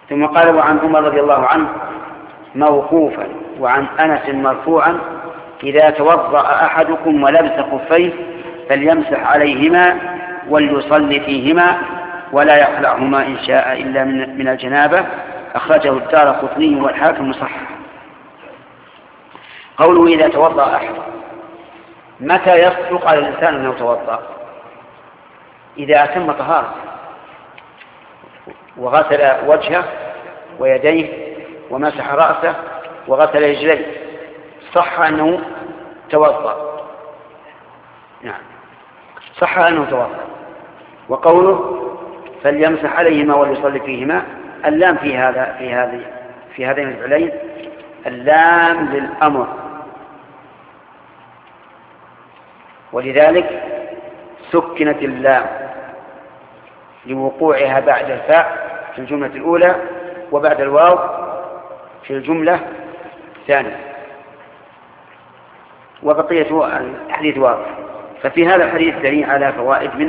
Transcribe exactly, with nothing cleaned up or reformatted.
ثم قال: وعن عمر رضي الله عنه موقوفا وعن أنس مرفوعا: إذا توضأ أحدكم ولبس خفيه فليمسح عليهما وليصلي فيهما ولا يخلعهما إن شاء إلا من الجنابة. أخرجه الدارقطني والحاكم صححه. قوله: إذا توضأ أحد، متى يصدق على الإنسان أنه توضأ؟ إذا أتم طهارته وغسل وجهه ويديه ومسح رأسه وغسل رجليه صح أنه توضأ. نعم، صح أنه توضأ. وقوله: فليمسح عليهما وليصلي فيهما، اللام في هذا في هذه في هذين الفعلين اللام للأمر، ولذلك سكنت اللام لوقوعها بعد الفاء في الجملة الأولى وبعد الواو في الجملة الثانية، وبقية الحديث واضح. ففي هذا الحديث دليل على فوائد منه